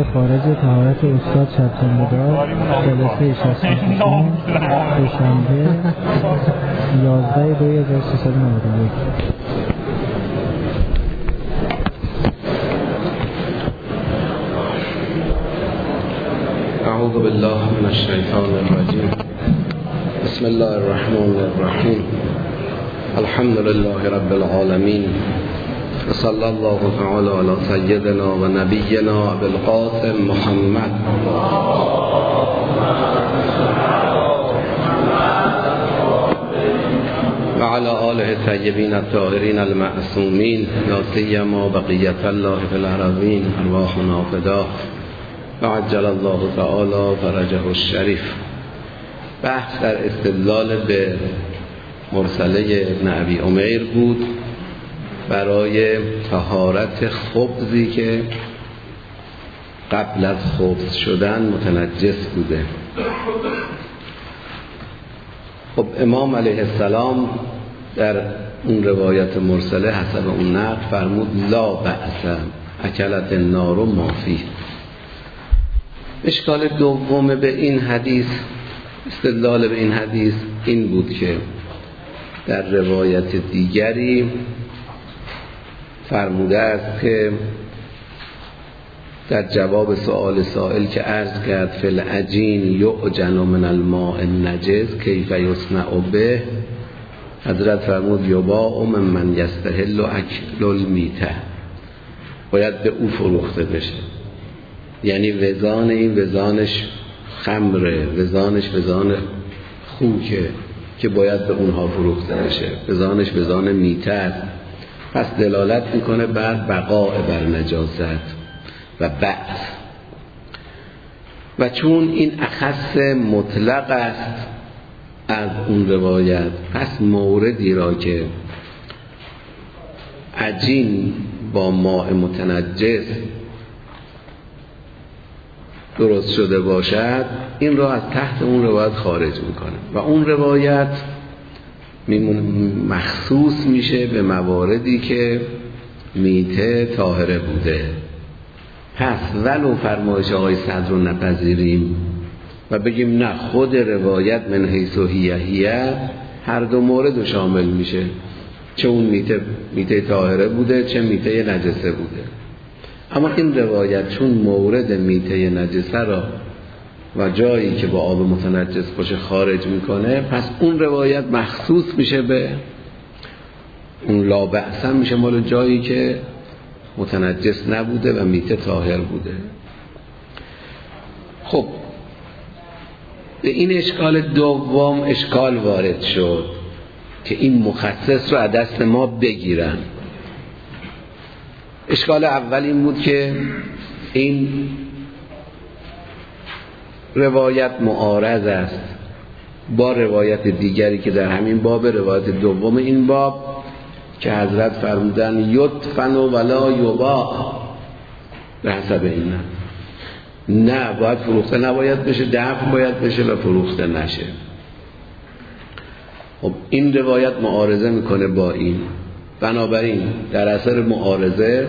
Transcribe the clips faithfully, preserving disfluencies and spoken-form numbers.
خارج طهارت استاد شب‌شنبه دار جلسه شصت و شش دوشنبه یازده دو هزار و سیصد و نود و یک. اعوذ بالله من الشیطان الرجیم. بسم الله الرحمن الرحیم. الحمد لله رب العالمین و صلی الله تعالی علی سیدنا و نبینا بالقاسم محمد و علی آله الطیبین الطاهرین المعصومین لا سیما بقیة الله فی الارضین ارواحنا فداه و عجل الله تعالی فرجه الشریف. بحث در استدلال به مرسله ابن ابی عمیر بود برای طهارت خبزی که قبل از خبز شدن متنجس بوده. خب امام علیه السلام در اون روایت مرسله حسب اون نقل فرمود لا بأس اکلت النار ما فیه. اشکال دوم به این حدیث، استدلال به این حدیث این بود که در روایت دیگری فرموده است که در جواب سؤال سائل که عرض کرد فی العجین یعجن من الماء النجس کیف یصنع به، حضرت فرمود یباع ممن یستحل اکل المیته، باید به او فروخته بشه. یعنی وزان این وزانش خمره، وزانش وزان خوکه که باید به اونها فروخته بشه، وزانش وزان میته است. پس دلالت میکنه بر بقاء بر نجاست و بعث. و چون این اخص مطلق است از اون روایت، پس موردی را که عجین با ماء متنجس درست شده باشد این را از تحت اون روایت خارج میکنه و اون روایت مخصوص میشه به مواردی که میته طاهره بوده. پس ولو فرمایش آقای صدر رو نپذیریم و بگیم نه خود روایت من حیث هیه هیه هر دو مورد رو شامل میشه، چه اون میته میته طاهره بوده چه میته نجسه بوده. اما این روایت چون مورد میته نجسه را و جایی که با آب متنجس باشه خارج میکنه، پس اون روایت مخصوص میشه به اون لا بأس، میشه مال جایی که متنجس نبوده و میته طاهر بوده. خب به این اشکال دوم اشکال وارد شد که این مخصص رو از دست ما بگیرن. اشکال اول این بود که این روایت معارض است با روایت دیگری که در همین باب، روایت دوم این باب که حضرت فرمودن یدفن ولا یباع به حسب این. نه نه باید فروخته نباید بشه، دفن باید بشه و فروخته نشه. خب این روایت معارضه میکنه با این، بنابراین در اثر معارضه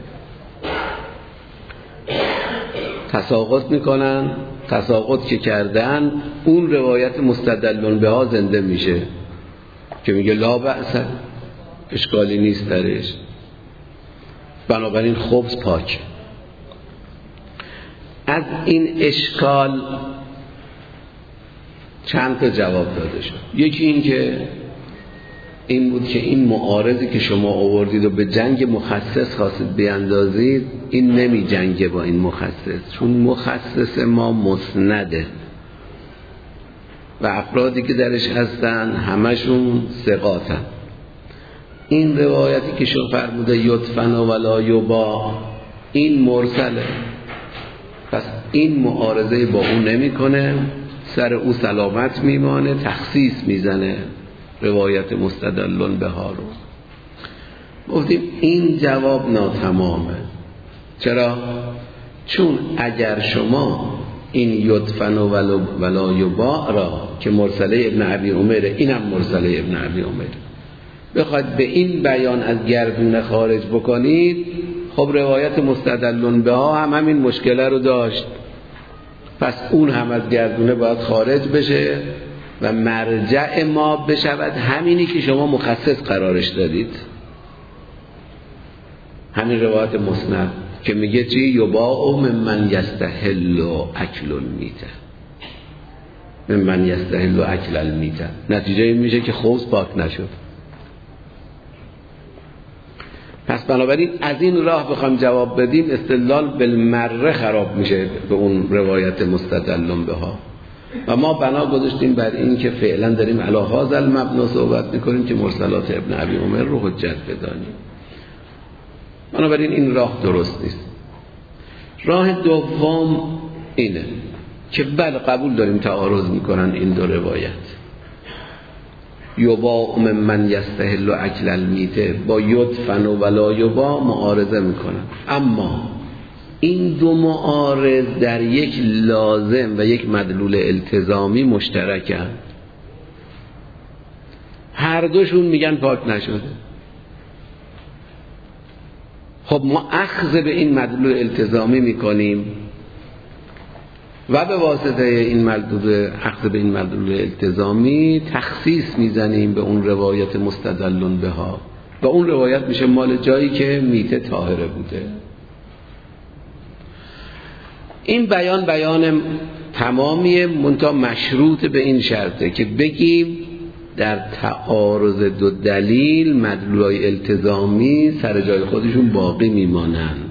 تساقط میکنن. تساقط که کردن اون روایت مستدلون به ها زنده میشه که میگه لا بأس، اشکالی نیست درش، بنابراین خبز پاک. از این اشکال چند تا جواب داده شد. یکی این که این بود که این معارضی که شما آوردید و به جنگ مخصص خواستید بیاندازید، این نمی جنگه با این مخصص، چون مخصص ما مسنده و افرادی که درش هستن همشون ثقاتن. این روایتی که شما فرموده یدفن ولا یباع این مرسله، پس این معارضه با اون نمی کنه، سر او سلامت میمانه، تخصیص میزنه روایت مستدلون به ها رو. گفتیم این جواب ناتمامه. چرا؟ چون اگر شما این یدفن ولا یباع را که مرسله ابن ابی عمیر، اینم مرسله ابن ابی عمیر، بخواید به این بیان از گردونه خارج بکنید، خب روایت مستدلون به ها هم همین مشکله رو داشت، پس اون هم از گردونه باید خارج بشه و مرجع ما بشود همینی که شما مخصص قرارش دادید، همین روایت مسند که میگه چی؟ یباع ممن یستحل اکل المیته، ممن یستحل اکل المیته. نتیجه این میشه که خوز پاک نشد. پس بنابراین از این راه بخوام جواب بدیم استدلال بالمره خراب میشه به اون روایت مستدلون به ها، و ما بنا گذاشتیم بر این که فعلا داریم علی هذا المبنا صحبت میکنیم که مرسلات ابن ابی عمر رو حجت بدانیم. بنابراین این راه درست نیست. راه دوم اینه که بله قبول داریم تعارض میکنن این دو روایت، یباع ممن یستحل اکل المیته با یدفن و ولا یباع معارضه میکنن، اما این دو معارض در یک لازم و یک مدلول التزامی مشترکن، هر دوشون میگن پاک نشده. خب ما اخذ به این مدلول التزامی میکنیم و به واسطه این مدلول اخذ به این مدلول التزامی تخصیص میزنیم به اون روایت مستدلون به ها، و اون روایت میشه مال جایی که میته طاهره بوده. این بیان بیان تمامیه، منتها مشروط به این شرطه که بگیم در تعارض دو دلیل مدلولای التزامی سر جای خودشون باقی میمانند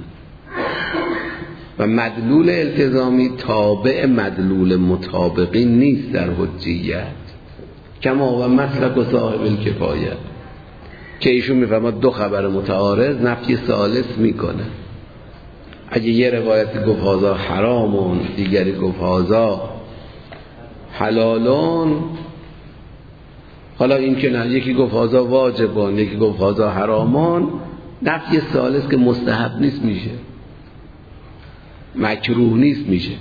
و مدلول التزامی تابع مدلول مطابقی نیست در حجیت، کما و مسلک و صاحب الکفایه که ایشون میفهمد دو خبر متعارض نفی ثالث میکنه. اگه یه روایت گفت هازا حرامون، دیگری گفت هازا حلالون، حالا این که نه، یکی گفت هازا واجبون، یکی گفت هازا حرامون، نفی ثالث که مستحب نیست میشه، مکروه نیست میشه.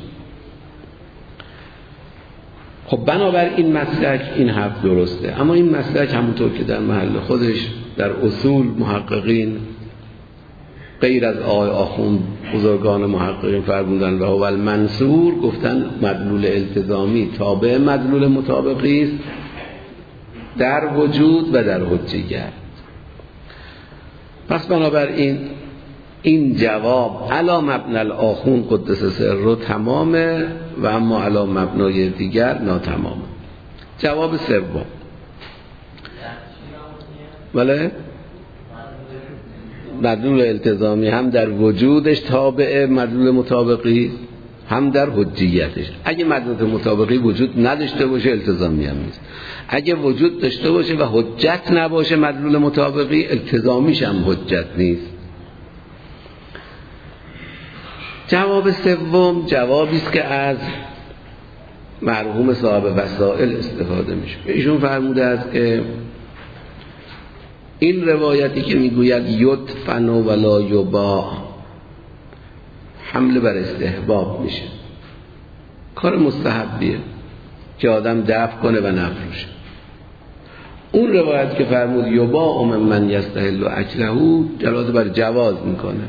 خب بنابر این مسلک این حرف درسته، اما این مسلک همونطور که در محل خودش در اصول محققین غیر از آقای آخوند بزرگان محققین فرمودن و هو المنصور، گفتن مدلول التزامی تابع مدلول مطابقی است در وجود و در حجیت. پس بنابراین این جواب علی مبنی الاخون قدس سره تمامه و اما علی مبنای دیگر ناتمامه. جواب سوم بله مدلول التزامی هم در وجودش تابع مدلول مطابقی، هم در حجیتش. اگه مدلول مطابقی وجود نداشته باشه التزامی هم نیست، اگه وجود داشته باشه و حجت نباشه مدلول مطابقی، التزامیش هم حجت نیست. جواب سوم جوابی است که از مرحوم صاحب وسائل استفاده میشه. ایشون فرموده است که این روایتی که میگوید یدفن ولا یباع حمله بر استحباب میشه، کار مستحبیه که آدم دفع کنه و نفروشه. اون روایت که فرمود یباع ممن یستحل اکله دلالت بر جواز میکنه،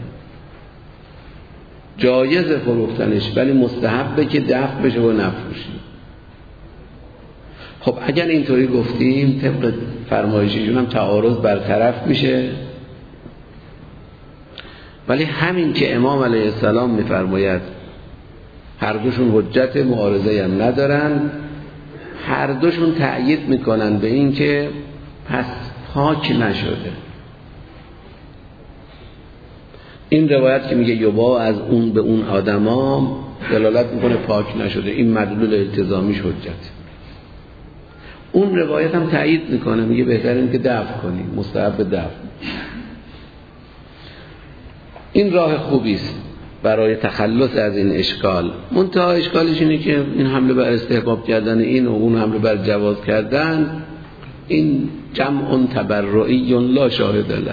جایز فروختنش، ولی مستحبه که دفع بشه و نفروشی. خب اگر اینطوری گفتیم طبق فرمایشیشون هم تعارض برطرف میشه، ولی همین که امام علیه السلام میفرماید هر دوشون حجت معارضه هم ندارن، هر دوشون تأیید میکنن به این که پس پاک نشده. این روایت که میگه یباع از اون به اون آدما دلالت میکنه پاک نشده، این مدلول التزامیش حجت. اون روایت هم تایید میکنه، میگه بهترین که دفع کنی، مستحب دفع. این راه خوبی است برای تخلص از این اشکال. منتها اشکالش اینه که این حمله بر استحباب کردن این و اون حمله بر جواز کردن، این جمع تبرعی لا شاهد له.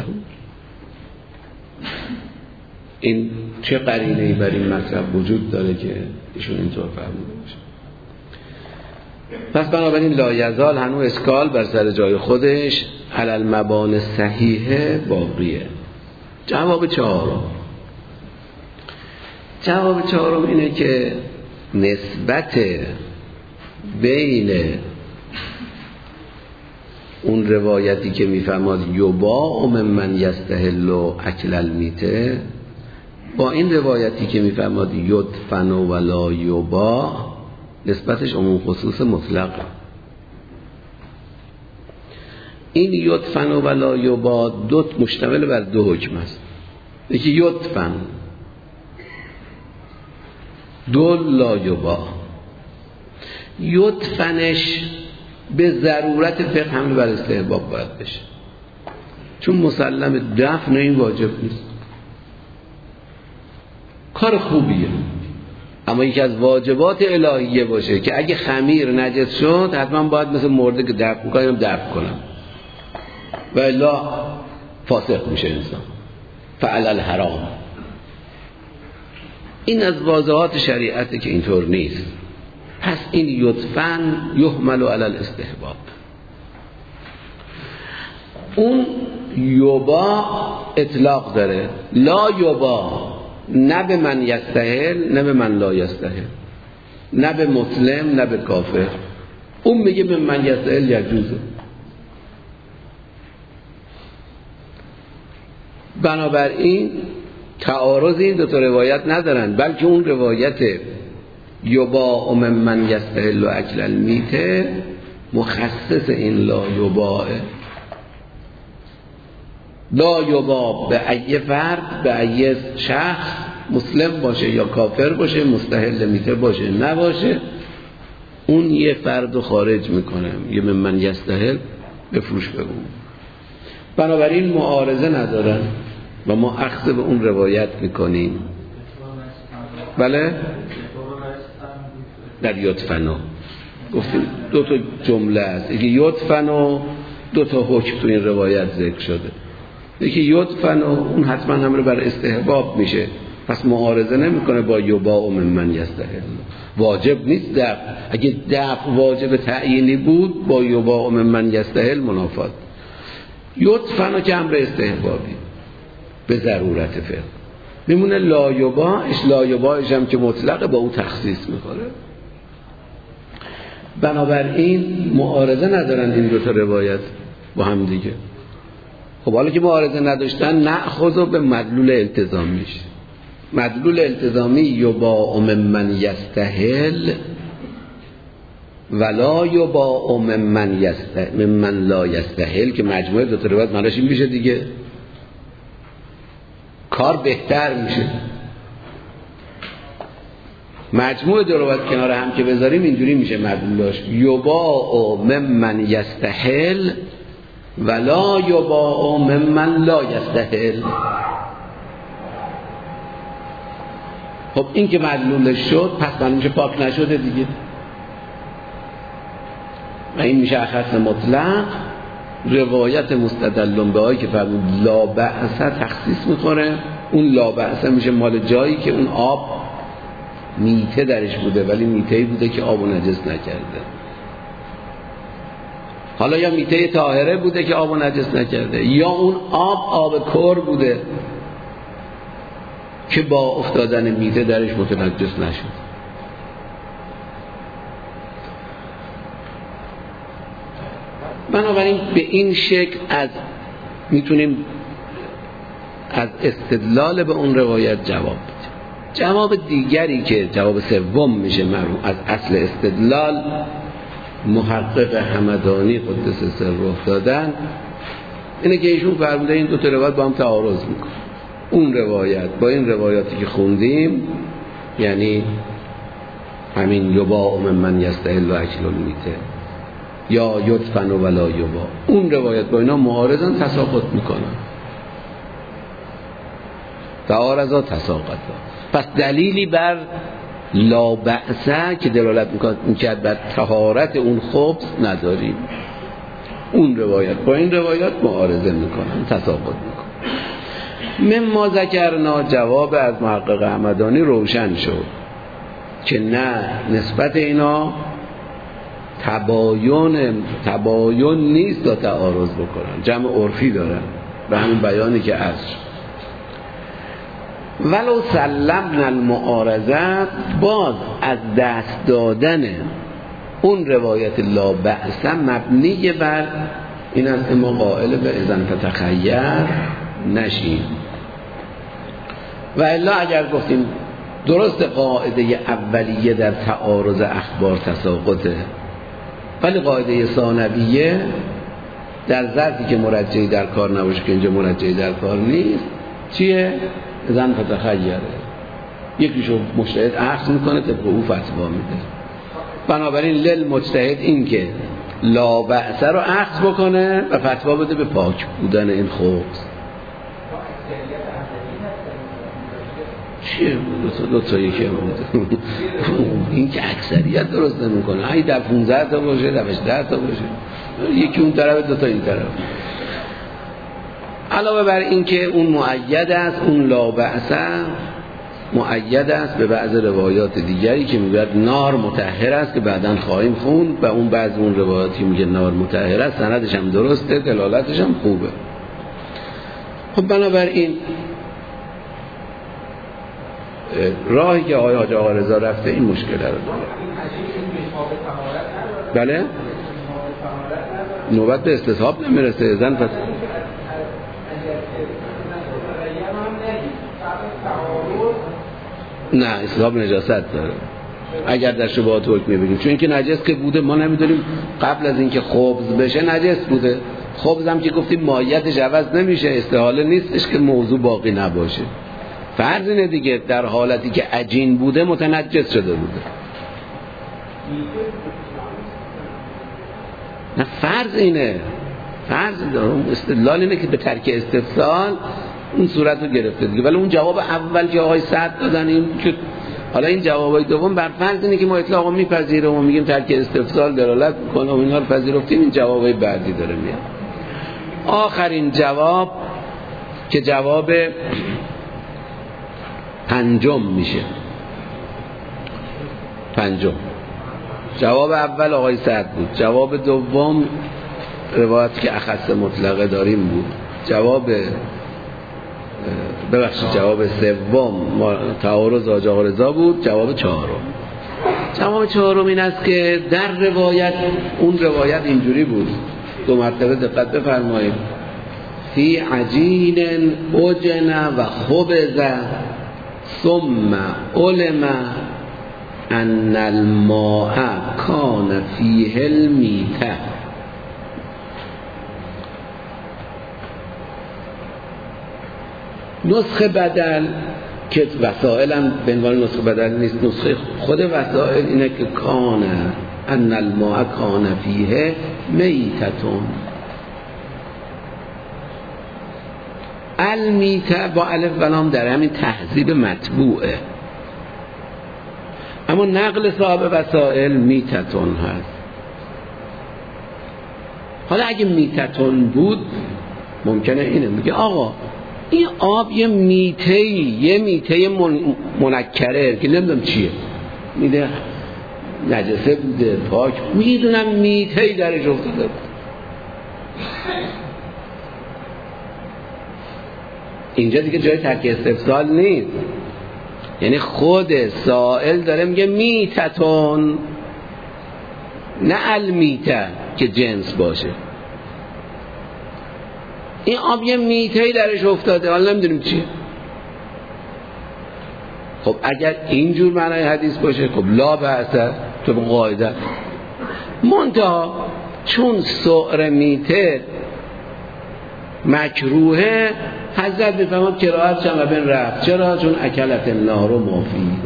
این چه قرینه‌ای بر این مطلب وجود داره که ایشون اینطور فهمیده باشه؟ پس بنابراین لا یزال هنوز اشکال بر سر جای خودش، علی المبانی صحیحه باقیه. جواب چهارم جواب چهارم اینه که نسبت بین اون روایتی که میفرماد یباع ممن یستحل اکل المیته با این روایتی که میفرماد یدفن ولا یباع نسبتش عموم خصوص مطلقه. این یدفن ولا یباع دو مشتمل بر دو حکم است. یکی یدفن، دو لا یباع. یدفنش به ضرورت فقه حمل بر استحباب باید بشه، چون مسلم دفن این واجب نیست. کار خوبیه، اما یکی از واجبات الهیه باشه که اگه خمیر نجس شد حتما باید مثل مرده که دفن میکنم دفن کنم و الا فاسق میشه انسان. فعل الحرام. این از واضحات شریعته که اینطور نیست. پس این یدفن یحمل علی الاستحباب. اون یباع اطلاق داره، لا یباع نه به من یستحل نه به من لا یستحل، نه به مسلم نه به کافر. اون میگه به من یستحل یجوزه. بنابراین تعارض این دو تا روایت ندارن، بلکه اون روایت یباع ممن یستحل اکل المیته مخصص این لا یباع. لا یباع به ای فرد، به ای شخص، مسلم باشه یا کافر باشه، مستحل میته باشه نباشه، اون یه فرد رو خارج میکنه، یه ممن یستحل بفروش بگو. بنابراین معارضه ندارن و ما اخذ به اون روایت میکنیم. بله؟ در یدفنو گفتیم دو تا جمله است، یکی یدفنو دو تا حکم تو این روایت ذکر شده. یکی یدفنو اون حتما همه بر استحباب میشه، پس معارضه نمیکنه با یباع ممن یستحل. واجب نیست دفع. اگه دفع واجب تعیینی بود با یباع ممن یستحل منافات. یدفنو که امر استحبابی به ضرورت فقه میمونه. لا یباعش لا یباعش هم که مطلقه با او تخصیص میکنه. بنابراین معارضه ندارن این دو تا روایت با هم دیگه. خب حالا که معارضه نداشتن نأخذ به مدلول التزامیش. مدلول التزامی یباع ممن یستحل ولا یباع ممن یستحل ممن لا یستحل که مجموعه دو تا روایت معناش این میشه دیگه، کار بهتر میشه. مجموعه دو روایت کنار هم که بذاریم اینجوری میشه مدلولش یباع ممن یستحل ولا یباع ممن لا یستحل. خب این که مدلولش شد پس معلوم میشه پاک نشده دیگه و این میشه اخص مطلق. روایت مستدلون به هایی که فرمود لا بأسه تخصیص میکنه. اون لا بأسه میشه مال جایی که اون آب میته درش بوده ولی میتهی بوده که آب و نجس نکرده. حالا یا میته طاهره بوده که آب و نجس نکرده، یا اون آب آب کور بوده که با افتادن میته درش متنجس نشد. بنابراین به این شکل از میتونیم از استدلال به اون روایت جواب بدیم. جواب دیگری که جواب سوم میشه مرحوم از اصل استدلال محقق همدانی قدس سره دادن اینه که ایشون فرموده این دو تا روایت با هم تعارض میکنه. اون روایت با این روایاتی که خوندیم، یعنی همین یباع ممن یستحل اکل المیته یا یدفن ولا یباع، اون روایت با اینا معارضن، تساقط میکنن. تعارضا تساقطا. پس دلیلی بر لا بأسه که دلالت میکرد بر طهارت اون خبث نداریم. اون روایت با این روایت معارضه میکنن، تساقط میکنن. مما ذکرنا جواب از محقق همدانی روشن شد که نه، نسبت اینا تباین تباین نیست تا تعارض بکنن، جمع عرفی دارن به همین بیانی که عرض شد. ولو سلمنا المعارضه، باز از دست دادن اون روایت لا بأس مبنی بر این است که ما قائل به اذن تتخیر نشیم. و الا اگر گفتیم درست قاعده اولیه در تعارض اخبار تساقطه، ولی قاعده ثانویه در ظرفی که مرجعی در کار نباشه، که اینجا مرجعی در کار نیست، چیه؟ اذن تتخیره، یکیشو مجتهد اخذ میکنه طبق او فتوا میده. بنابراین للمجتهد این که لا بأس رو اخذ بکنه و فتوا بده به پاک بودن این خبز. چیه دو تا یکی بود این که اکثریت درست نمیکنه، این در پونزده تا باشه، در هجده تا باشه، یکی اون طرف دو تا این طرف. علاوه بر این که اون مؤید است، اون لا بأس مؤید است به بعض روایات دیگری که میگه نار مطهر است که بعداً خواهیم خوند، و اون بعض اون روایاتی میگه نار مطهر است، سندش هم درسته، دلالتش هم خوبه. خب بنابراین راهی که آقای حاج آقا رضا رفته این مشکل رو داره. بله نوبت به استصحاب نمیرسه زن پس نه استصحاب نجاست داره اگر در شبهات حکم بگیم، چون اینکه نجس که بوده ما نمیدونیم قبل از اینکه خبز بشه نجس بوده. خبز هم که گفتیم ماهیتش عوض نمیشه، استحاله نیستش که موضوع باقی نباشه. فرض اینه دیگه در حالتی که عجین بوده متنجس شده بوده. نه فرض اینه، فرض دارم استدلال اینه که به ترک استفسال اون صورت رو گرفته دیگه. ولی اون جواب اول که آقای سعد دادن این که حالا این جوابای دوم بر فرض اینه که ما اطلاقا میپذیریم و میگیم ترک استفسال دلالت میکنه و اینا رو پذیرفتیم، این جوابای بعدی داره میاد. آخرین جواب که جواب پنجم میشه. پنجم جواب اول آقای سعد بود، جواب دوم روایتی که اخص مطلقه داریم بود، جواب ببخشید جواب سوم تعارض حاج آقا رضا بود، جواب چهارم جواب چهارم این است که در روایت اون روایت اینجوری بود، دو مرتبه دقت بفرمایید، فی عجین اجن و خبز ثم علم ان الماء کان فیه المیته. نسخه بدل که وسائل هم به عنوان نسخه بدل نیست، نسخه خود وسائل اینه که کان ان الماء کان فیه میتتون. المیته با الف و لام در همین تهذیب مطبوعه، اما نقل صاحب وسائل میتتون هست. حالا اگه میتتون بود ممکنه اینه میگه آقا این آب یه میته یه میته من... منکره که نمیدونم چیه میده نجسه بوده پاک، میدونم میته درش افتاده. اینجا دیگه جای ترک استفسال نیست، یعنی خود سائل داره میگه میتتون، نه المیته که جنس باشه. این آب یه میتهی درش افتاده حالا نمیدونیم چیه. خب اگر اینجور معنای حدیث باشه خب لا بأس تو به قاعده منتها چون سعر میته مکروهه حضرت بفرماد کراهت چند بین رفت. چرا؟ چون اکلت النار و مافید.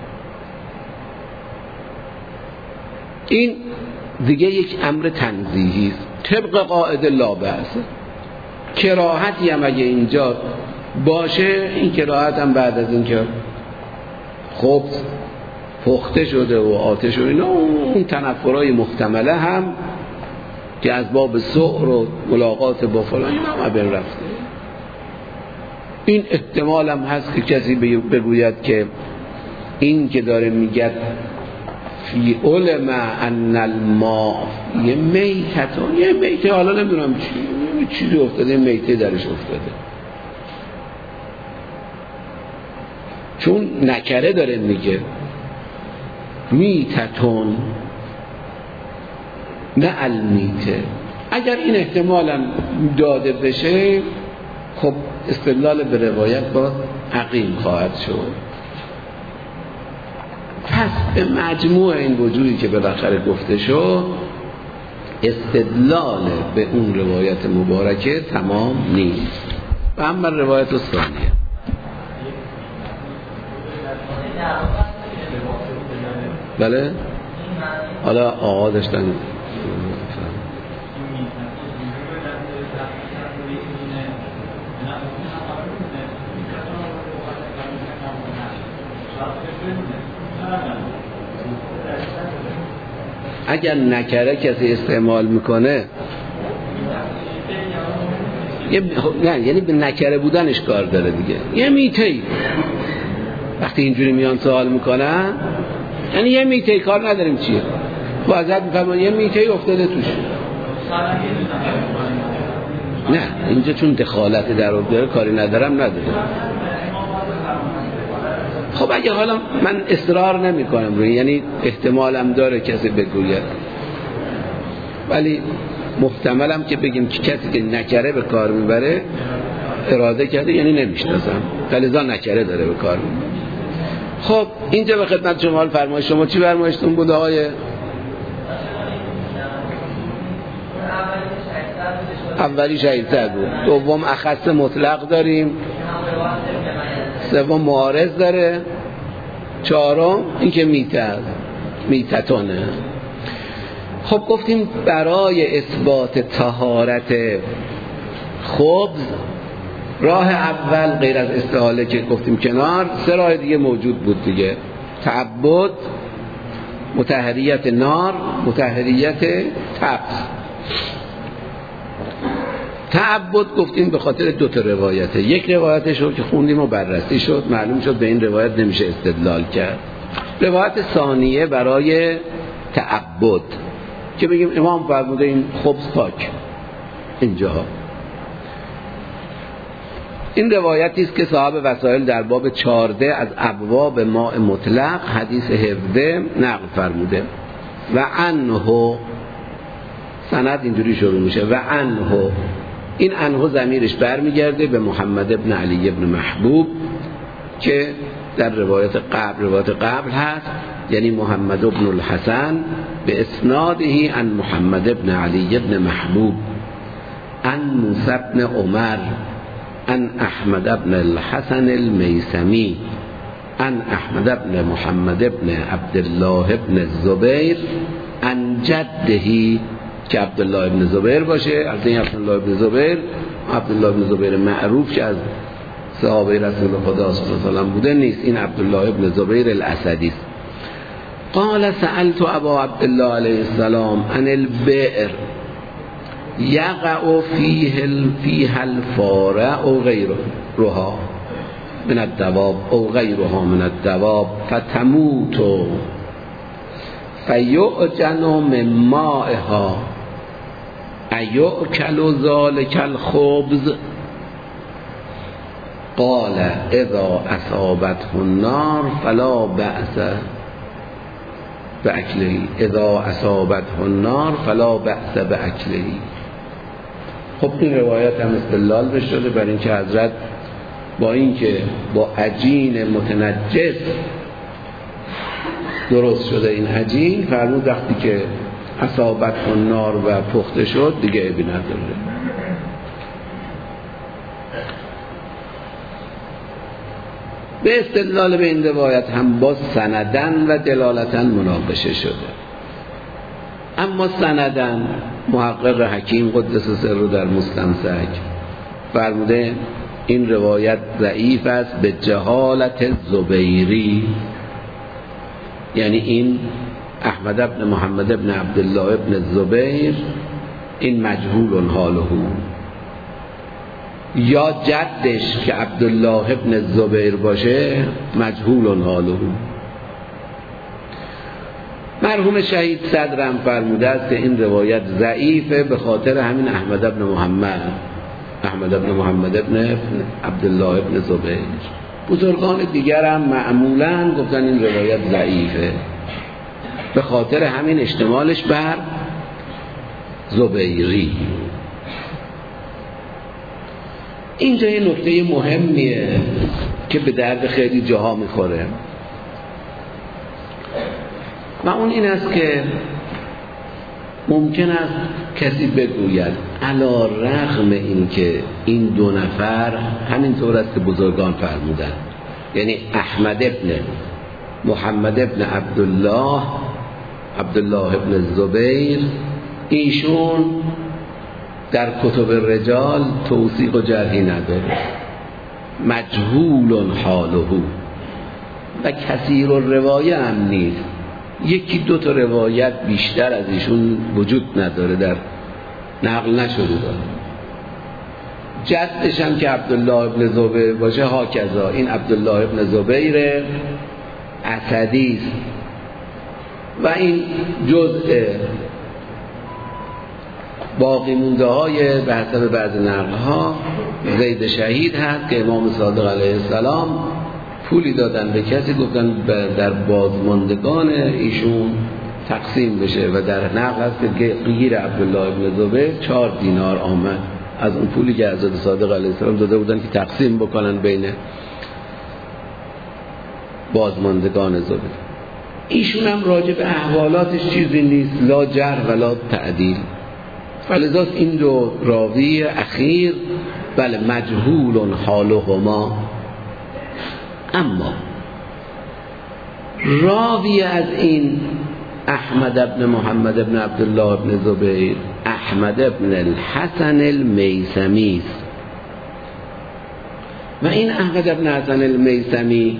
این دیگه یک امر تنزیهی است طبق قاعده لا بأس. کراهتی هم اگه اینجا باشه این کراهت هم بعد از این که خب پخته شده و آتش و اینا اون تنفرهای محتمله هم که از باب سعر و ملاقات با فلان این هم بین رفته. این احتمال هم هست که کسی بگوید که این که داره میگه فی علم ان الماء یه میتتون، یه میته حالا نمیدونم چی چیزی افتاده، میته درش افتاده. چون نکره داره میگه میتتون نه المیته. اگر این احتمالا داده بشه خب استدلال به روایت با عقیم خواهد شد. پس به مجموع این وجودی که بالاخره گفته شد استدلال به اون روایت مبارکه تمام نیست. و اما روایت ثانیه بله حالا آقا داشتن اگر نکره کسی استعمال میکنه نه یعنی به نکره بودنش کار داره دیگه. یه میتهی وقتی اینجوری میان سوال میکنن یعنی یه میتهی کار نداریم چیه خب حضرت میفرمان یه میتهی افتاده توش. نه اینجا چون دخالت در داره کاری ندارم نداره. خب اگه حالا من اصرار نمی کنم روی یعنی احتمالم داره کسی بگوید ولی محتملم که بگیم که کسی که نکره به کار میبره اراده کرده یعنی نمیشناسم فلزا نکره داره به کار میبره. خب اینجا به خدمت شما حال فرمایش شما چی فرمایشتون بود آقای اولی شهیدتر بود دوم اخص مطلق داریم سوم معارض داره چهارم این که میتر میتتونه. خب گفتیم برای اثبات طهارت خبز راه اول غیر از استحاله که گفتیم کنار سه راه دیگه موجود بود دیگه تعبد مطهریت نار مطهریت طبخ. تعبد گفتیم به خاطر دو تا روایته یک روایتش رو که خوندیم و بررسی شد معلوم شد به این روایت نمیشه استدلال کرد. روایت ثانیه برای تعبد که بگیم امام فرموده این خبز پاک اینجاها. این روایتی است که صاحب وسائل در باب چهارده از ابواب ماء مطلق حدیث هفده نقل فرموده و عنه سند اینجوری شروع میشه و عنه این عنه ضمیرش برمیگرده به محمد ابن علی ابن محبوب که در روایت قبل روایت قبل هست یعنی محمد ابن الحسن به اسنادهی عن محمد ابن علی ابن محبوب عن موسی ابن عمر عن احمد ابن الحسن المیسمی عن احمد ابن محمد ابن عبدالله ابن الزبیر عن جدهی که عبدالله ابن زبیر باشه. از این عبدالله ابن زبیر عبدالله ابن زبیر معروف که از صحابه رسول خدا صلی الله علیه و آله بوده نیست این عبدالله ابن زبیر الاسدی است. قال سألت ابا عبدالله علیه السلام عن البئر یقع فیه فیها الفارع او غیرها من الدواب او غیرها من الدواب فتموت فیعجن من مائها ایؤکل ذلک الخبز قال اذا اصابته النار فلا بأس باکله اذا اصابته النار فلا بأس باکله. خب این روایت هم استدلال بشه شده بر این که حضرت با این که با عجین متنجس درست شده این عجین فرمود وقتی که اصابت النار و پخته شد دیگه عیبی نداره. به استدلال به این روایت هم با سندن و دلالتن مناقشه شده. اما سندن محقق حکیم قدس سره در مستمسک فرموده این روایت ضعیف است به جهالت زبیری یعنی این احمد ابن محمد ابن عبدالله ابن الزبیر این مجهول حاله یا جدش که عبدالله ابن الزبیر باشه مجهول حاله. مرحوم شهید صدرم فرموده است که این روایت ضعیفه به خاطر همین احمد ابن محمد احمد ابن محمد ابن عبدالله ابن زبیر بزرگان دیگر هم معمولاً گفتن این روایت ضعیفه، به خاطر همین اشتمالش بر زبیری. اینجا یه نکته مهمیه که به درد خیلی جاها میخوره و اون این است که ممکن است کسی بگوید علی رغم این که این دو نفر همینطور است که بزرگان فرمودن، یعنی احمد ابن محمد ابن عبدالله عبدالله ابن الزبیر، ایشون در کتب رجال توثیق و جرحی نداره، مجهول حاله و کثیر الروایه هم نیست، یکی دو تا روایت بیشتر از ایشون وجود نداره، در نقل نشده داره. جدش هم که عبدالله ابن زبیر باشه ها کذا، این عبدالله ابن زبیر اسدی است و این جزء باقی مونده های به حسب بعض نقل ها زید شهید هست که امام صادق علیه السلام پولی دادن به کسی، گفتن در بازماندگان ایشون تقسیم بشه و در نقل هست که غیر عبدالله ابن زبیر چهار دینار آمد از اون پولی که حضرت صادق علیه السلام داده بودن که تقسیم بکنن بین بازماندگان زبیر. ایشون هم راجع به احوالاتش چیزی نیست، لا جرح ولا تعدیل، فلذا این دو راوی اخیر بله مجهول حالهما. اما راوی از این احمد ابن محمد ابن عبدالله ابن زبیر احمد ابن الحسن المیثمی است و این احمد ابن حسن المیثمی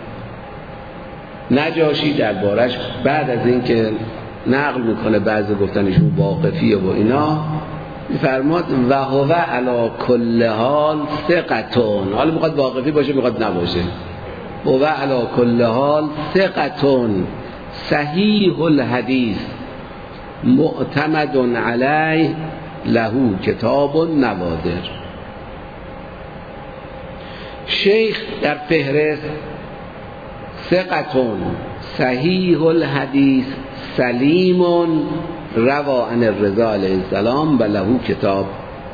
نجاشی دربارش بعد از این که نقل میکنه بعضی گفتنشون واقفیه و اینا میفرماد و هو علی کل حال ثقتون، حالا میخواد واقفی باشه میخواد نباشه، و علی کل حال ثقتون صحیح الحدیث معتمد علیه له کتاب نوادر. شیخ در فهرست ثقتون صحیح الحدیث سلیم روا عن الرضا علیه السلام و له کتاب.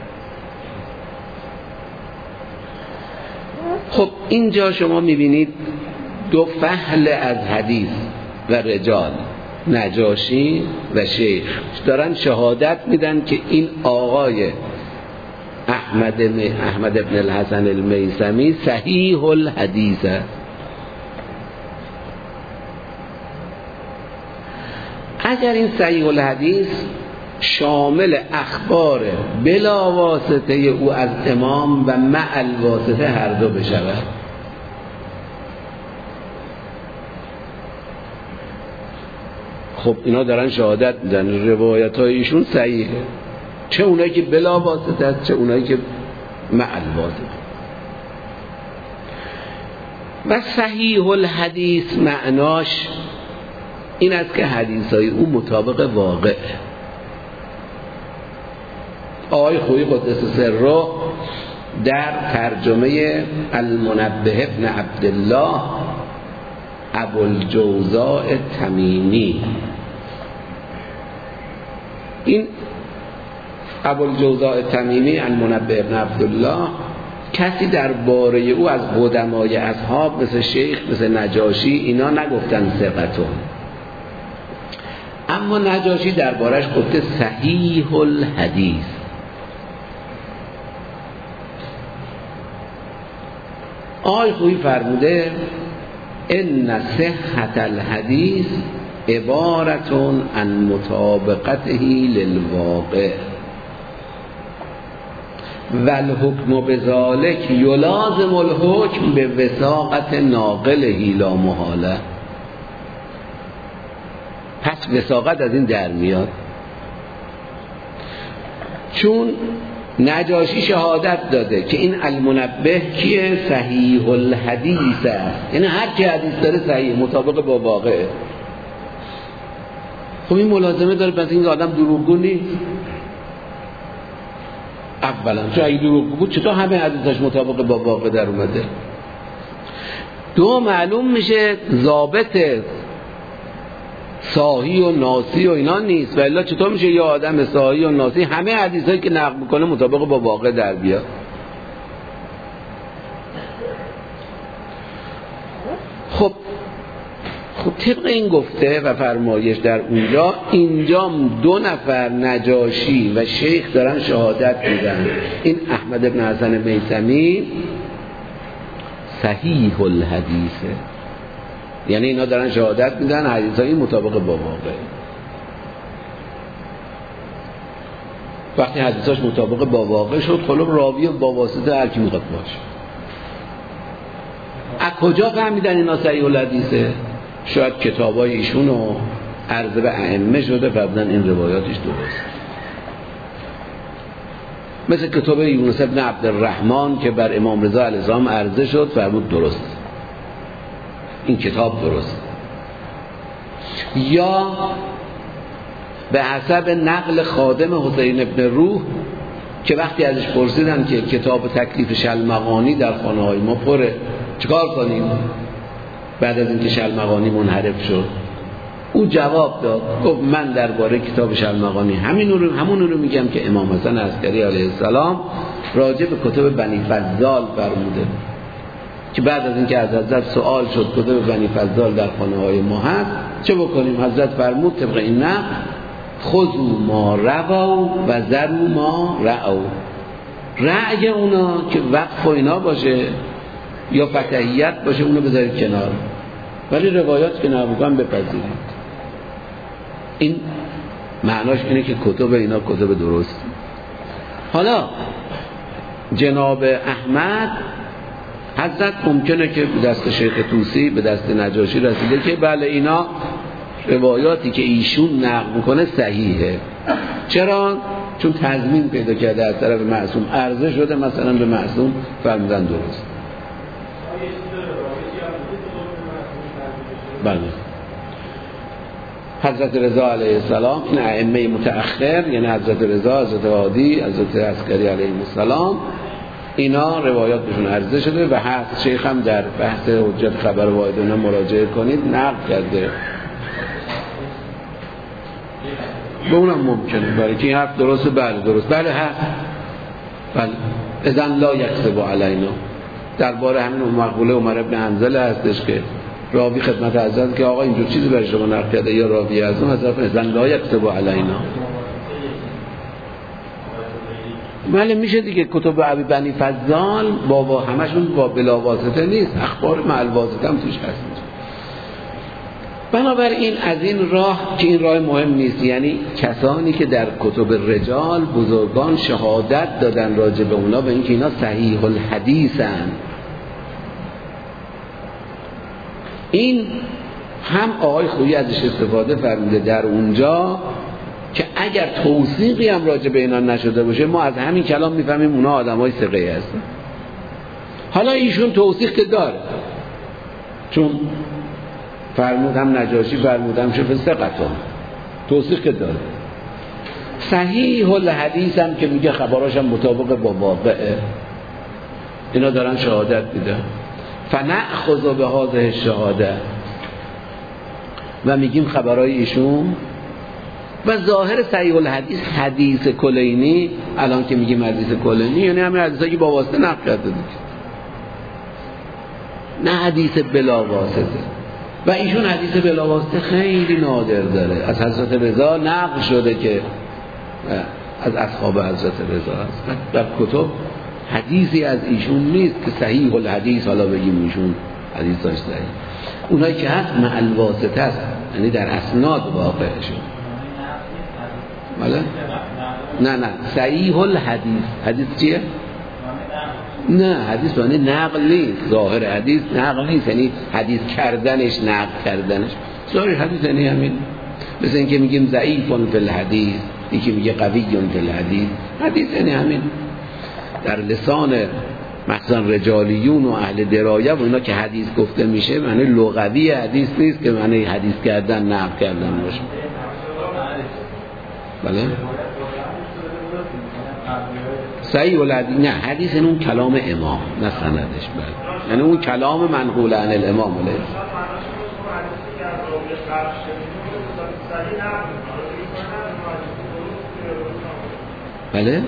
خب اینجا شما میبینید دو فحل از حدیث و رجال نجاشی و شیخ دارن شهادت میدن که این آقای احمد احمد ابن الحسن المیثمی صحیح الحدیث است. اگر این صحیح الحدیث شامل اخبار بلا واسطه او از امام و مع الواسطه هر دو بشود، خب اینا دارن شهادت میدن روایت های ایشون صحیحه، چه اونایی که بلا واسطه است چه اونایی که مع الواسطه. و صحیح الحدیث معناش این است که حدیثای او مطابق واقع. آقای خویی قدس سره در ترجمه المنبه ابن عبدالله ابوالجوزاء تمیمی، این ابوالجوزاء تمیمی المنبه ابن عبدالله کسی درباره او از قدمای اصحاب مثل شیخ مثل نجاشی اینا نگفتن ثقتون، اما نجاشی دربارش گفته صحیح الحدیث. آقای خویی فرموده ان صحت الحدیث عبارتون عن مطابقته للواقع و الحکم بذالک یلازم الحکم به وثاقت ناقله لا محاله. پس وثاقت از این در میاد، چون نجاشی شهادت داده که این المنبه کیه؟ صحیح الحدیث است، یعنی هر کی حدیث داره صحیح مطابق با واقعه. خب این ملازمه داره پس این آدم دروغگو نیست. اولا چون اگه دروغگو بود چطور همه حدیثش مطابق با واقع در اومده؟ دو معلوم میشه ضابط صاحی و ناسی و اینا نیست، و الا چطور میشه یه آدم صاحی و ناسی همه حدیثایی که نقل میکنه مطابق با واقع در بیاد؟ خب خب طبق این گفته و فرمایش در اونجا، اینجا دو نفر نجاشی و شیخ دارن شهادت میدن این احمد بن حسن میثمی صحیح الحدیثه، یعنی اینا دارن شهادت میدن حدیثایی مطابق با واقع. وقتی حدیثاش مطابق با واقع شد، خلوب راوی با واسطه هر کی میخواد باشه. از کجا فهمیدن اینا صحیح الحدیثه؟ شاید کتابای ایشونو عرضه به ائمه شده فهمیدن این روایاتش درست، مثل کتاب یونس بن عبدالرحمن که بر امام رضا علیه السلام عرضه شد فرمود درست، این کتاب درست. یا به حسب نقل خادم حسین ابن روح که وقتی ازش پرسیدن که کتاب تکلیف شلمغانی در خانه های ما پره، چیکار کنیم بعد از اینکه شلمغانی منحرف شد؟ او جواب داد، گفت من درباره کتاب شلمغانی همین رو همون رو میگم که امام حسن عسکری علیه السلام راجع به کتب بنی فضال فرموده که بعد از اینکه از حضرت سوال شد کتب بنی فضال در خانه های ما هست چه بکنیم؟ حضرت فرمود طبق این نه خذوا ما روا و ذروا ما رعوا، رأی اونا که وقف و اینا باشه یا فتحیت باشه اونو بذارید کنار، ولی روایات که نبودن بپذیرید. این معناش اینه که کتب اینا کتب درست. حالا جناب احمد حضرت ممکنه که به دست شیخ طوسی به دست نجاشی رسیده که بله اینا روایاتی که ایشون نقل میکنه صحیحه. چرا؟ چون تضمین پیدا کرده از طرف معصوم، عرضه شده مثلا به معصوم فرمودن درست. بله حضرت رضا علیه السلام، این ائمه متأخر یعنی حضرت رضا، حضرت هادی، حضرت عسکری علیه السلام، اینا روایات بهشون عرضه شده و هست. شیخ هم در بحث حجت خبر واحدانه مراجعه کنید نقل کرده. به اونم ممکنه برای که این حرف درسته، بله درست، بله هست، بله اذن لا یکذب علینا. درباره همین مقوله عمر بن حنظله هستش که راوی خدمت حضرت که آقا اینجور چیزی برای شما نقل کرده یا راوی از اون حضرت اذن لا یکذب علینا. بله میشه دیگه. کتب ابی بنی فضال بابا همشون با بلا واسطه نیست، اخبار مع الواسطه هم توش هست. بنابراین از این راه که این راه مهم نیست، یعنی کسانی که در کتب رجال بزرگان شهادت دادن راجع به اونا به اینکه اینا صحیح الحدیثن، این هم آقای خویی ازش استفاده فرموده در اونجا که اگر توثیقی هم راجع به اینا نشده باشه ما از همین کلام میفهمیم اونا آدمای ثقه هستن. حالا ایشون توثیق که داره، چون فرمودم نجاشی فرمودم شفه ثقتون، توثیق که داره. صحیح الحدیث هم که میگه خبراش هم مطابق با واقعه، اینا دارن شهادت میدن. فنأخذ به هذه الشهاده و میگیم خبرای ایشون. و ظاهر صحیح الحدیث حدیث کلینی، الان که میگیم حدیث کلینی یعنی همین حدیثایی که با واسطه نقل کرده دیگه، نه حدیث بلا واسطه. و ایشون حدیث بلا واسطه خیلی نادر داره. از حضرت رضا نقل شده که از اصحاب حضرت رضا هست، در کتب حدیثی از ایشون نیست که صحیح الحدیث حالا بگیم ایشون حدیث داشت صحیح. اونایی که هست مع الواسطه است، یعنی در اسناد واقع شد. بله؟ نه نه صحیح الحدیث. حدیث چیه؟ نه حدیث معنی نقل نیست. ظاهر حدیث نقل نیست، یعنی حدیث کردنش نقل کردنش. ظاهر حدیث یعنی همین. مثل اینکه میگیم ضعیف فی الحدیث، یکی میگه قوی فی الحدیث. حدیث یعنی همین. در لسان مثلا رجالیون و اهل درایه و اینا که حدیث گفته میشه معنی لغوی حدیث نیست که معنی حدیث کردن نقل کردن باشه. بله؟ صحیح الحدیث نه، حدیث اون کلام امام نه سندش. بله یعنی اون کلام منقول عن الامام علیه بله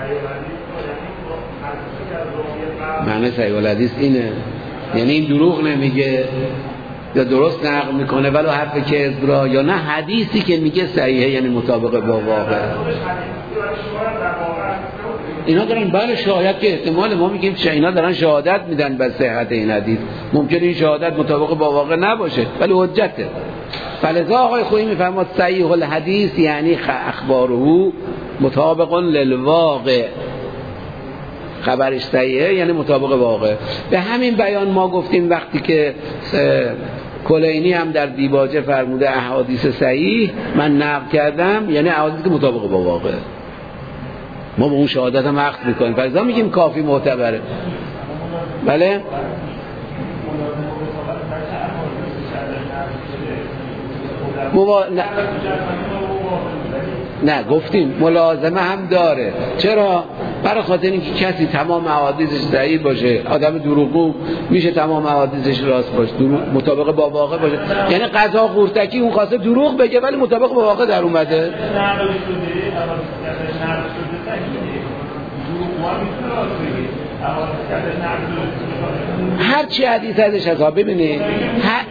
معنی صحیح الحدیث اینه، یعنی این دروغ نمیگه یا درست نقل میکنه ولو حرف کذب را، یا نه حدیثی که میگه صحیحه یعنی مطابق با واقع. اینا دارن بله شاید که احتمال ما میگیم اینا دارن شهادت میدن به صحت این حدیث، ممکنه این شهادت مطابق با واقع نباشه ولی حجته. فلذا آقای خویی میفرماد صحیح الحدیث یعنی اخباره مطابق للواقع، خبرش صحیحه یعنی مطابق واقع. به همین بیان ما گفتیم وقتی که کلینی هم در دیباجه فرموده احادیث صحیح من نقل کردم یعنی احادیث که مطابق با واقع، ما به اون شهادت هم عقد میکنیم، فلذا میگیم کافی معتبره. بله موا... نه. نه گفتیم ملازمه هم داره. چرا؟ برای خاطر اینکه کسی تمام احادیثش صحیح باشه، آدم دروغگو میشه تمام احادیثش راست باشه، دروغ مطابق با واقع باشه، یعنی قضا قورتکی اون خواسته دروغ بگه ولی مطابق با واقع در اومده. هر چی حدیث ازش هست ببینید هر...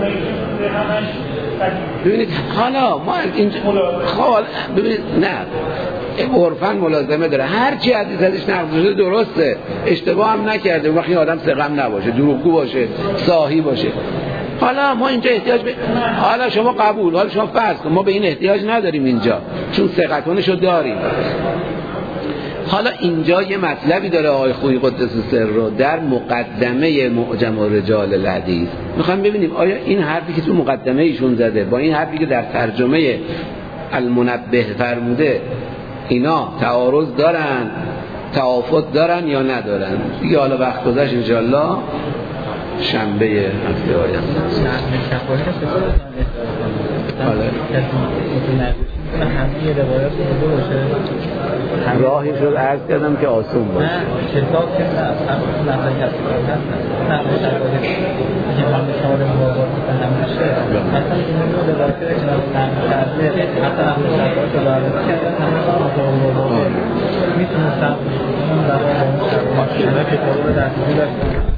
ببینید حالا ما اینجا خال ببینید نه عرفاً ملازمه داره، هر چی حدیث ازش نقل شده درسته، اشتباه هم نکرده، وقتی آدم ثقه نباشه، دروغگو باشه، صاحی باشه. حالا ما اینجا احتیاج به حالا شما قبول، حالا شما فرض کن ما به این احتیاج نداریم اینجا چون ثقتونشو داریم. حالا اینجا یه مطلبی داره آقای خویی قدس سر رو در مقدمه معجم رجال الحدیث. میخوام ببینیم آیا این حرفی که تو مقدمه ایشون زده با این حرفی که در ترجمه المنبه فرموده اینا تعارض دارن، توافق دارن یا ندارن. دیگه حالا وقت گذشت انشاءالله شنبه هفته آینده. همه روایات بوده باشه راهی شد عرض کردم که آسون باشه. نه کتاب که نه اصلا نفر کسی هست نه نه شواهد که همه شواهد موافق نمیشه. مثلا این روایات که نقل کرده مثلا همه شواهد که داره همه موافق میتونه صاحب اون روایات رو کتاب رو در